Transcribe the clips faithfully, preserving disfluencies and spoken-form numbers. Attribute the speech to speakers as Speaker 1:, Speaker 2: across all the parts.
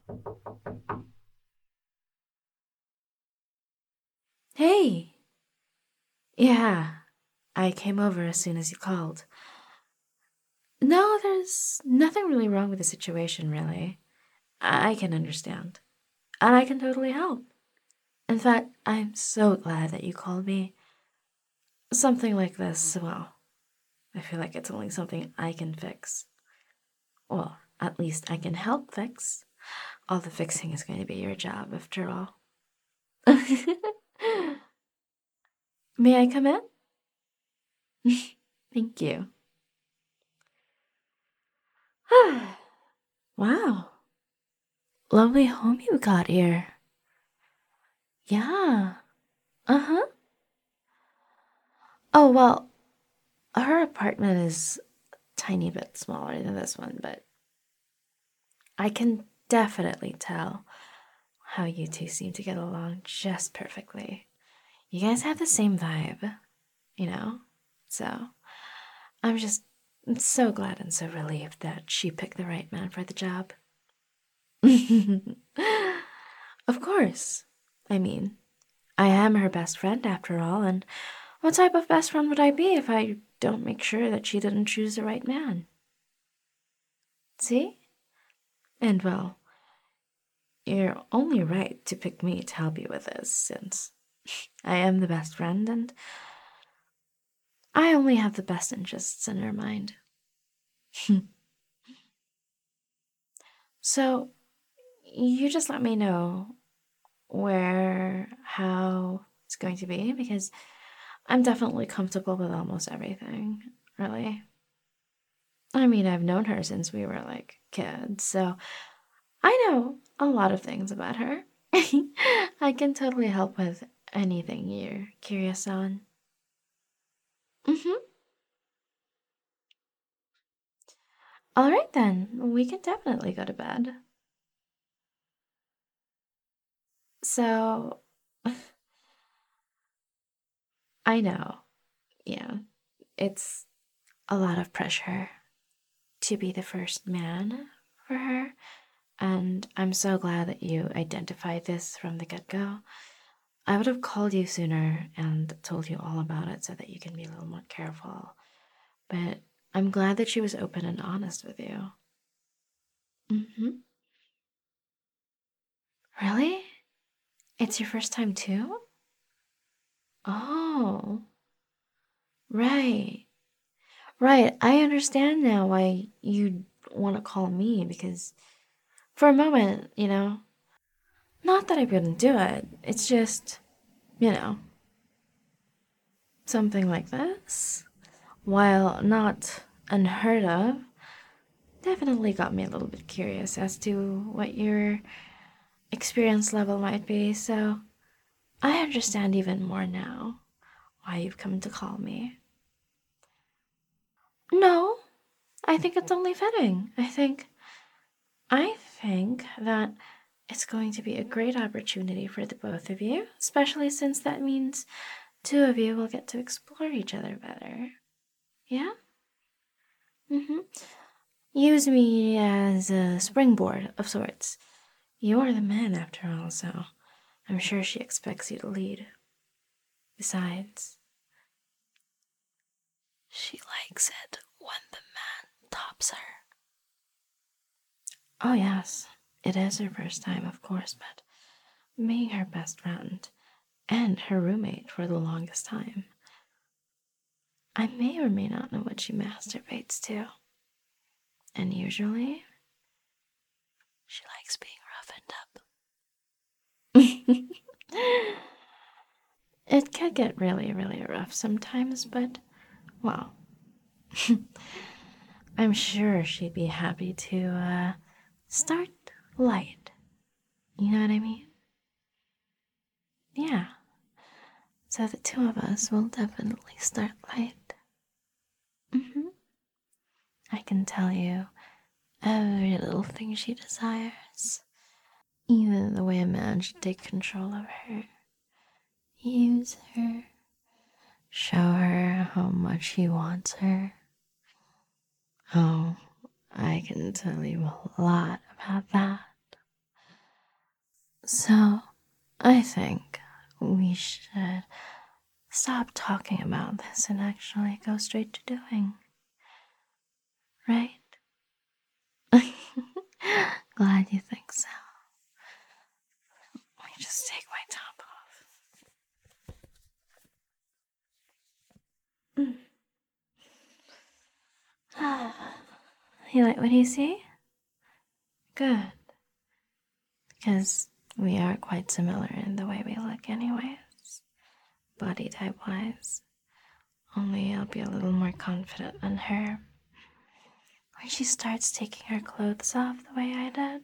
Speaker 1: Hey! Yeah, I came over as soon as you called. No, there's nothing really wrong with the situation, really. I I can understand. And I can totally help. In fact, I'm so glad that you called me. Something like this, well, I feel like it's only something I can fix. Well, at least I can help fix. All the fixing is going to be your job, after all. May I come in? Thank you. Wow. Lovely home you got here. Yeah. Uh huh. Oh, well, her apartment is a tiny bit smaller than this one, but I can definitely tell how you two seem to get along just perfectly. You guys have the same vibe, you know? So I'm just so glad and so relieved that she picked the right man for the job. Of course. I mean, I am her best friend after all, and what type of best friend would I be if I don't make sure that she didn't choose the right man? See? And well, you're only right to pick me to help you with this, since I am the best friend and I only have the best interests in her mind. So, you just let me know where, how it's going to be, because I'm definitely comfortable with almost everything, really. I mean, I've known her since we were like kids, so I know a lot of things about her. I can totally help with anything you're curious on. Mm-hmm. All right then, we can definitely go to bed. So, I know, yeah, it's a lot of pressure to be the first man for her, and I'm so glad that you identified this from the get go. I would have called you sooner and told you all about it so that you can be a little more careful, but I'm glad that she was open and honest with you. Mm-hmm. Really? It's your first time too? Oh, right. Right. I understand now why you want to call me because for a moment, you know, not that I wouldn't do it. It's just, you know, something like this, while not unheard of, definitely got me a little bit curious as to what your experience level might be. So I understand even more now why you've come to call me. No, I think it's only fitting. I think I think that it's going to be a great opportunity for the both of you, especially since that means two of you will get to explore each other better. Yeah? Mm-hmm. Use me as a springboard of sorts. You're the man after all, so I'm sure she expects you to lead. Besides, she likes it when the man tops her. Oh, yes, it is her first time, of course, but being her best friend and her roommate for the longest time, I may or may not know what she masturbates to. And usually, she likes being roughened up. It can get really, really rough sometimes, but, well, I'm sure she'd be happy to, uh, start light. You know what I mean? Yeah. So the two of us will definitely start light. Mm-hmm. I can tell you every little thing she desires. Even the way a man should take control of her. Use her. Show her how much he wants her. Oh, I can tell you a lot about that. So, I think we should stop talking about this and actually go straight to doing. Right? Glad you think so. Let me just take my top off. You like what you see? Good. Because we are quite similar in the way we look anyways. Body type wise. Only I'll be a little more confident on her when she starts taking her clothes off the way I did.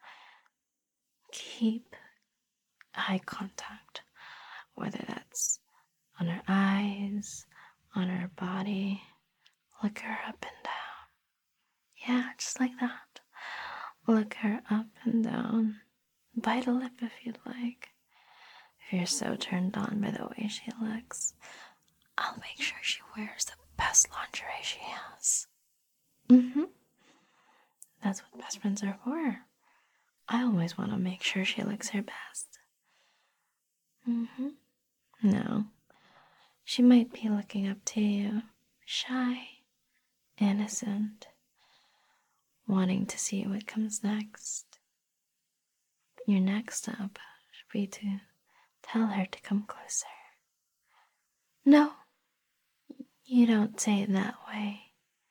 Speaker 1: Keep eye contact, whether that's on her eyes, on her body. Look her up and down. Yeah, just like that. Look her up and down. Bite a lip if you'd like. If you're so turned on by the way she looks, I'll make sure she wears the best lingerie she has. Mm-hmm. That's what best friends are for. I always want to make sure she looks her best. Mm-hmm. No. She might be looking up to you, shy, innocent, wanting to see what comes next. Your next step should be to tell her to come closer. No, you don't say it that way.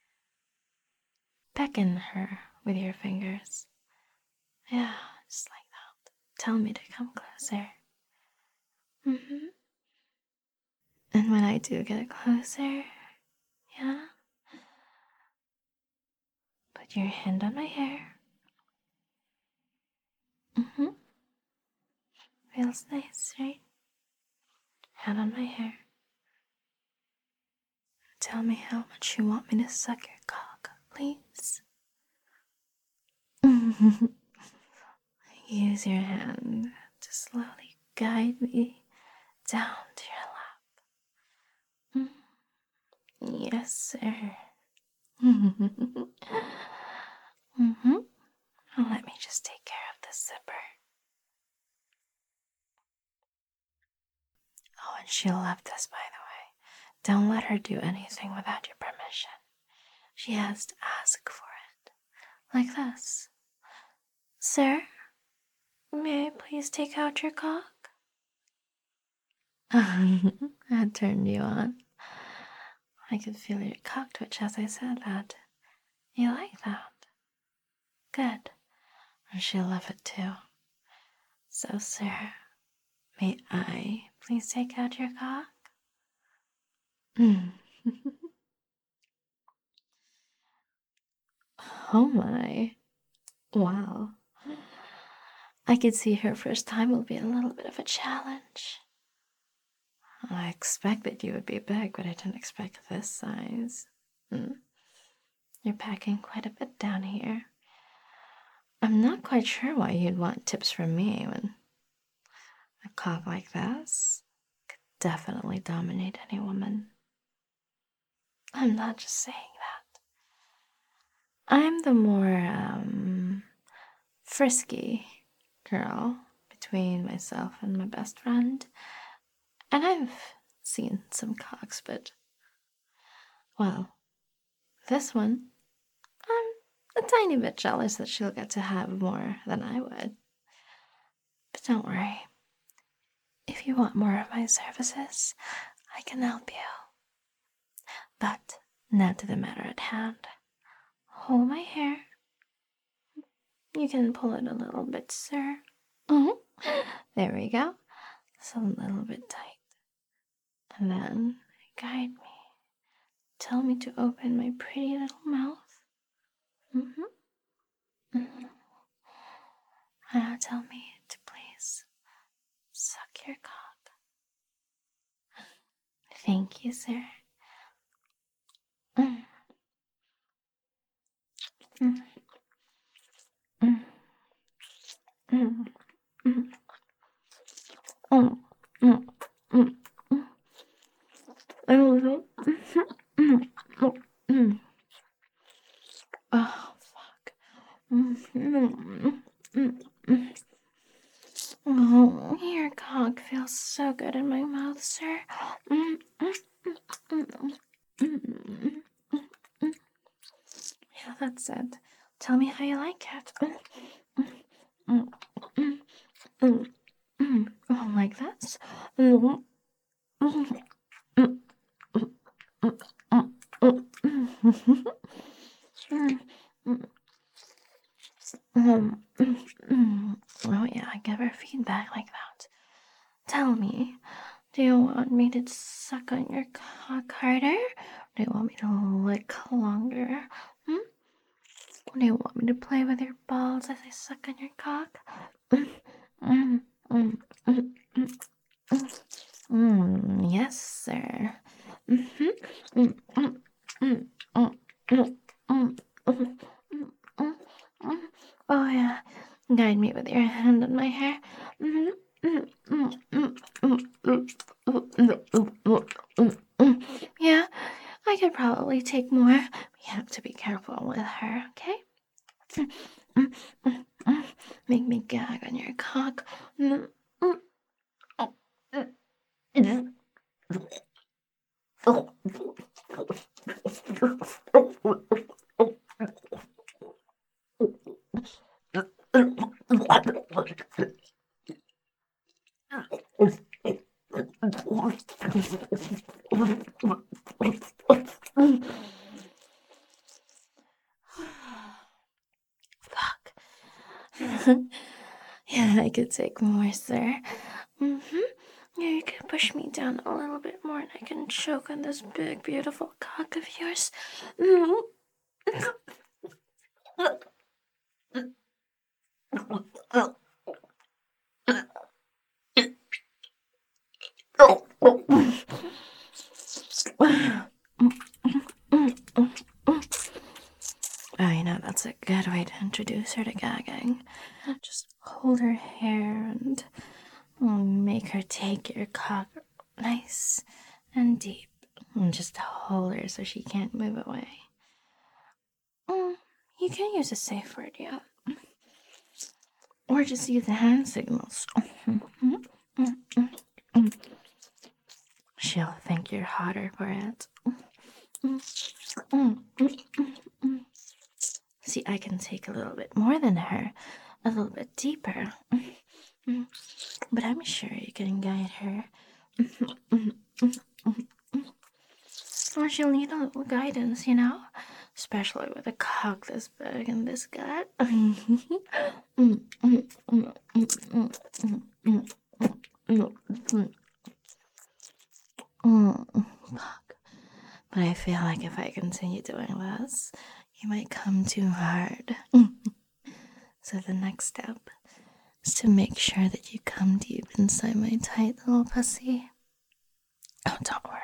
Speaker 1: Beckon her with your fingers. Yeah, just like that. Tell me to come closer. Mm-hmm. And when I do get closer, yeah, put your hand on my hair. Mm-hmm. Feels nice, right? Hand on my hair. Tell me how much you want me to suck your cock, please. Use your hand to slowly guide me down to your lap. Mm. Yes, sir. Mm-hmm. Let me just take care of this zipper. Oh, and she'll love this, by the way. Don't let her do anything without your permission. She has to ask for it. Like this. Sir, may I please take out your cock? That turned you on. I could feel your cock twitch as I said that. You like that? Good. And she'll love it too. So, sir, may I please take out your cock? Oh my. Wow. I could see her first time will be a little bit of a challenge. I expected you would be big, but I didn't expect this size. Hmm. You're packing quite a bit down here. I'm not quite sure why you'd want tips from me when a cock like this could definitely dominate any woman. I'm not just saying that. I'm the more, um, frisky girl between myself and my best friend. And I've seen some cocks, but, well, this one, I'm a tiny bit jealous that she'll get to have more than I would. But don't worry. If you want more of my services, I can help you. But now to the matter at hand. Hold my hair. You can pull it a little bit, sir. Mm-hmm. There we go. It's a little bit tight. And then guide me. Tell me to open my pretty little mouth. Mm-hmm. Mm-hmm. Now tell me to please suck your cock. Thank you, sir. Mm. Mm. Mm. Mm. Mm. Mm. Mm. Mm. Mm. Mm. Mm. Oh, fuck. Mm. Mm. Mm. Oh, your cock feels so good in my mouth, sir. Mm, mm, mm, mm, mm, mm, mm. Yeah, that's it. Tell me how you like it. Mm, mm, mm, mm, mm. Oh, like this? Mm, mm, mm, mm, mm, mm, mm. Mm, mm, mm, mm, mm. Oh, yeah, give her feedback like that. Tell me, do you want me to suck on your cock harder? Do you want me to lick longer? Hmm? Do you want me to play with your balls as I suck on your cock? Mm, mm, mm, mm, mm, mm. Mm, yes, sir. Mm-hmm. Mm, mm, mm, mm, mm, mm, mm, mm, mm, mm. Oh, yeah. Guide me with your hand on my hair. Mm, mm, mm, mm, mm, mm, mm, mm, mm, mm, mm. Yeah, I could probably take more. We have to be careful with her, okay? Mm, mm, mm, mm. Make me gag on your cock. Mm, mm, oh, mm, mm. Fuck. Yeah, I could take more, sir. Mm-hmm. Yeah, you can push me down a little bit more and I can choke on this big, beautiful cock of yours. Mm. Oh, you know, that's a good way to introduce her to gagging. Just hold her hair and make her take your cock nice and deep. And just hold her so she can't move away. Mm, you can use a safe word, yeah. Or just use the hand signals. She'll think you're hotter for it. See, I can take a little bit more than her, a little bit deeper. But I'm sure you can guide her. Or she'll need a little guidance, you know? Especially with a cock this big and this gut. Fuck. But I feel like if I continue doing this, you might come too hard. So the next step is to make sure that you come deep inside my tight little pussy. Oh, don't worry.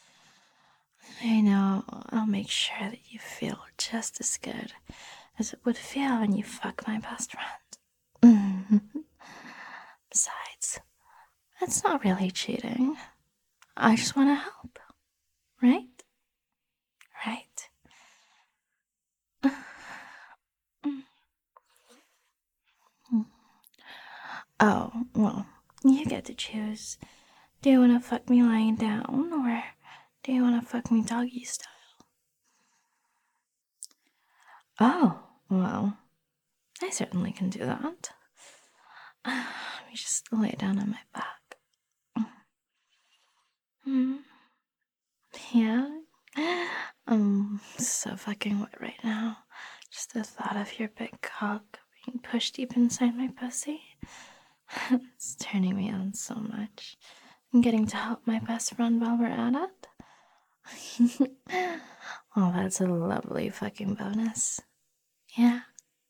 Speaker 1: I know I'll make sure that you feel just as good as it would feel when you fuck my best friend. Besides, it's not really cheating. I just want to help. Right? Right. Oh, well, you get to choose. Do you want to fuck me lying down, or do you want to fuck me doggy style? Oh, well, I certainly can do that. Let me just lay down on my back. Mm. Yeah? I'm so fucking wet right now. Just the thought of your big cock being pushed deep inside my pussy. It's turning me on so much. I'm getting to help my best friend while we're at it. Oh, that's a lovely fucking bonus. Yeah.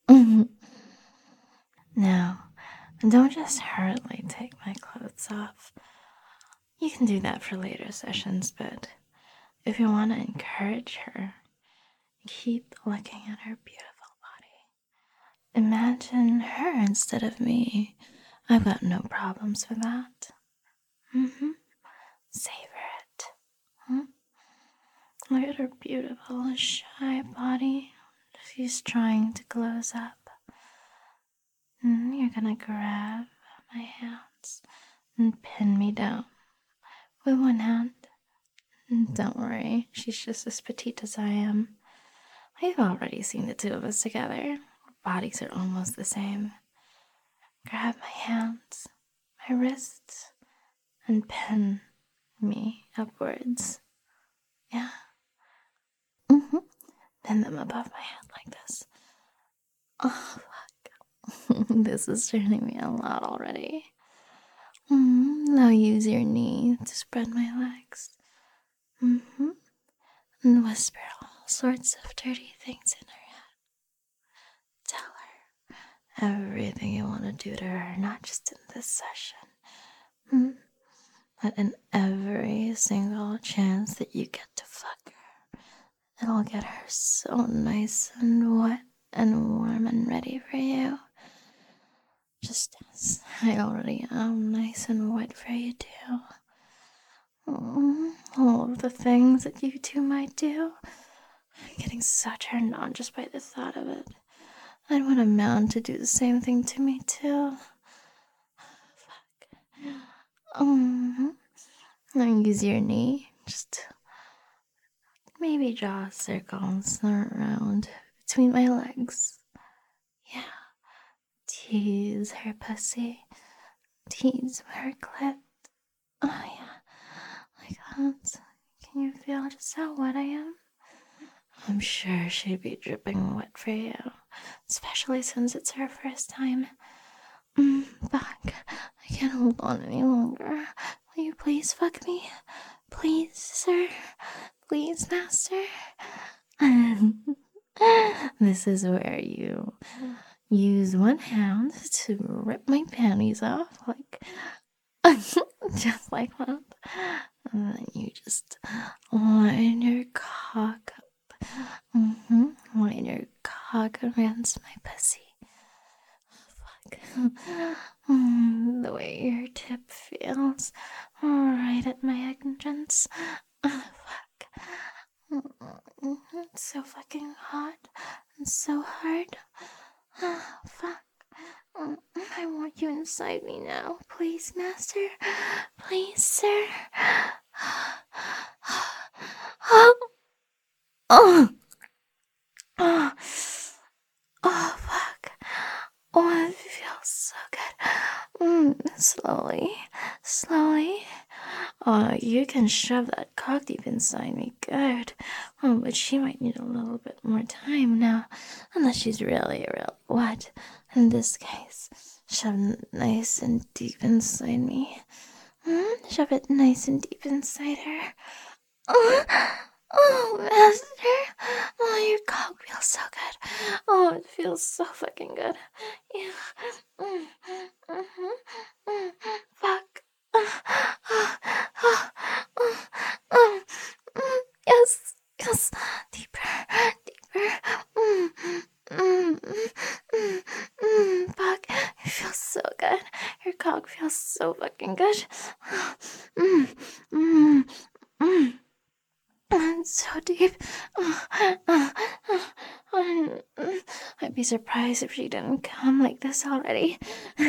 Speaker 1: Now, don't just hurriedly take my clothes off. You can do that for later sessions, but if you want to encourage her, keep looking at her beautiful body. Imagine her instead of me. I've got no problems with that. Mm-hmm. Savor it. Hmm? Look at her beautiful, shy body. She's trying to close up. Mm, you're gonna grab my hands and pin me down with one hand. Don't worry, she's just as petite as I am. I've already seen the two of us together. Our bodies are almost the same. Grab my hands, my wrists, and pin me upwards. Yeah. Mm-hmm. Pin them above my head like this. Oh, fuck. This is turning me a lot already. Mm-hmm. Now use your knee to spread my legs. Mm-hmm. And whisper all sorts of dirty things in her head. Tell her everything you want to do to her, not just in this session, mm, but in every single chance that you get to fuck her. It'll get her so nice and wet and warm and ready for you. Just as I already am nice and wet for you too. Mm, all of the things that you two might do. I'm getting so turned on just by the thought of it. I'd want a man to do the same thing to me too. Fuck. Um, now use your knee. Just maybe draw circles around between my legs. Yeah. Tease her pussy. Tease her clit. Oh yeah. Like that. Can you feel just how wet I am? I'm sure she'd be dripping wet for you, especially since it's her first time. Mm, fuck. I can't hold on any longer. Will you please fuck me? Please, sir? Please, master? This is where you use one hand to rip my panties off, like, just like that. And then you just line your cock up. Mm-hmm. Line your cock against my pussy. Fuck. Mm, the way your tip feels right at my entrance. Oh, fuck. Mm-hmm. It's so fucking hot and so hard. Oh, fuck. Mm, I want you inside me now. Please, master. Please, sir. Oh. Oh. Oh. Oh, fuck. Oh, it feels so good. Mm, slowly. Slowly. Oh, you can shove that cock deep inside me good. Oh, but she might need a little bit more time now. Unless she's really, really wet. In this case, shove it nice and deep inside me. Mm, shove it nice and deep inside her. Oh, oh, master. Oh, your cock feels so good. Oh, it feels so fucking good. Yeah. Mm, mm-hmm, mm, fuck. Yes, yes. Deeper, deeper. Mm, mm, mm, mm, mm, fuck. It feels so good. Your cock feels so fucking good. Mm, mm, mm. It's so deep. I'd be surprised if she didn't come like this already.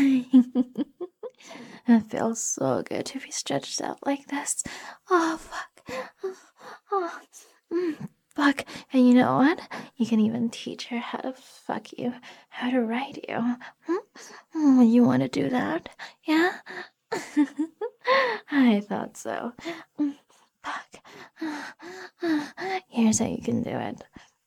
Speaker 1: It feels so good to be stretched out like this. Oh, fuck. Oh, mm, fuck. And you know what? You can even teach her how to fuck you, how to ride you. Hmm? You want to do that? Yeah? I thought so. Fuck. Here's how you can do it.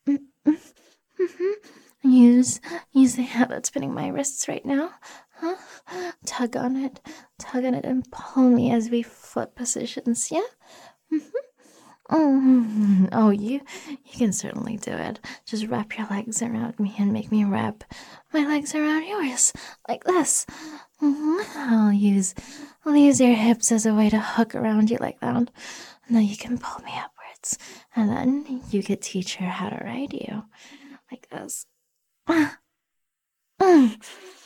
Speaker 1: Mm-hmm. Use use the hand that's spinning my wrists right now. Huh? Tug on it, tug on it, and pull me as we flip positions. Yeah. Mm-hmm. Mm-hmm. Oh, you you can certainly do it. Just wrap your legs around me and make me wrap my legs around yours like this. Mm-hmm. I'll use I'll use your hips as a way to hook around you like that. And then you can pull me upwards. And then you could teach her how to ride you. Like this. Mm.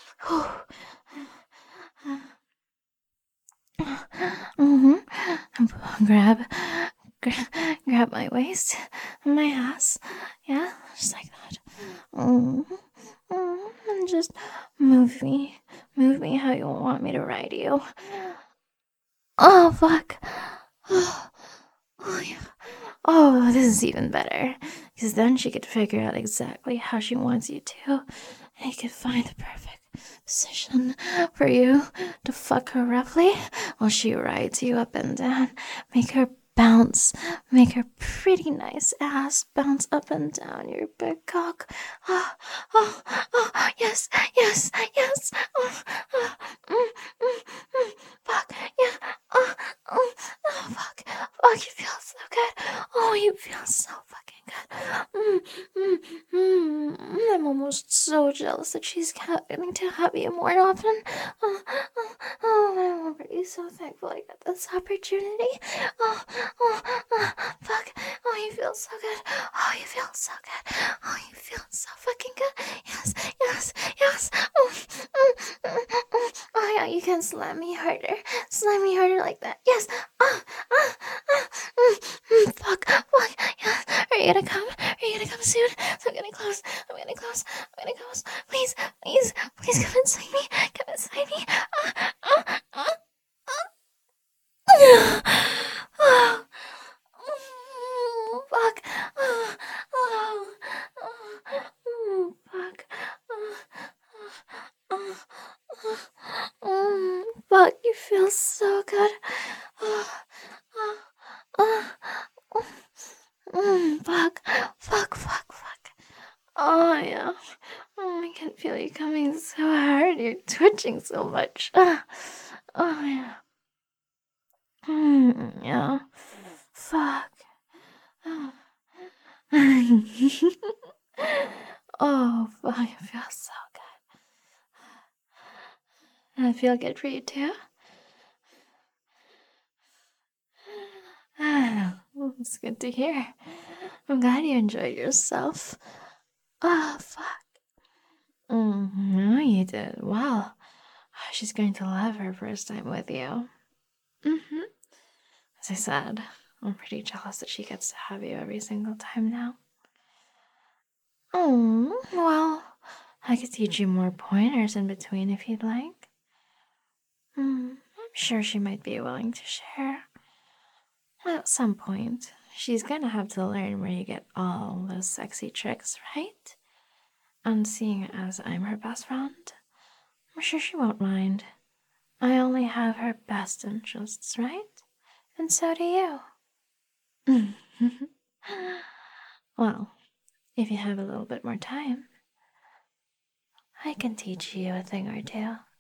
Speaker 1: Mm-hmm. Grab, grab, grab my waist and my ass. Yeah, just like that. Mm-hmm. Mm-hmm. And just move me, Move me how you want me to ride you. Oh, fuck. Oh, oh, yeah. Oh, this is even better. Because then she could figure out exactly how she wants you to. And you could find the perfect position for you to fuck her roughly while she rides you up and down. Make her bounce. Make her pretty nice ass bounce up and down your big cock. Oh, oh, oh, yes, yes, yes. Oh, oh, mm, mm, mm. Fuck, yeah. Oh, oh, oh, fuck. Fuck, you feel so good. Oh, you feel so fucking good. Mm, mm, mm. I'm almost so jealous that she's getting to have you more often. Oh, oh, oh, I'm already so thankful I got this opportunity. Oh, oh, oh, fuck. Oh, you feel so good. Oh, you feel so good. Oh, you feel so fucking good. Yes, yes, yes. Oh, mm, mm, mm. Oh yeah, you can slam me harder. Slam me harder like that. Yes. Oh, oh, oh, mm, mm, fuck, fuck. Yes. Are you gonna come? Are you gonna come soon? I'm getting close. I'm getting close. I'm getting close. Please, please, please come inside me. Come inside me. Uh, uh, uh, uh. Oh, oh, fuck. Oh, oh, oh, oh, fuck. Oh, oh, oh, oh, fuck. You feel so good. Oh, oh, oh, oh. Mm, fuck, fuck, fuck, fuck. Oh, yeah. Oh, I can feel you coming so hard. You're twitching so much. Ah. Oh, yeah. Mm, yeah. Fuck. Oh. Oh, fuck. I feel so good. I feel good for you, too? Ah, well, it's good to hear. I'm glad you enjoyed yourself. Oh, fuck. Mm-hmm, you did well. She's going to love her first time with you. Mm-hmm. As I said, I'm pretty jealous that she gets to have you every single time now. Oh, well, I could teach you more pointers in between if you'd like. Mm, I'm sure she might be willing to share. At some point, she's gonna have to learn where you get all those sexy tricks, right? And seeing as I'm her best friend, I'm sure she won't mind. I only have her best interests, right? And so do you. Well, if you have a little bit more time, I can teach you a thing or two.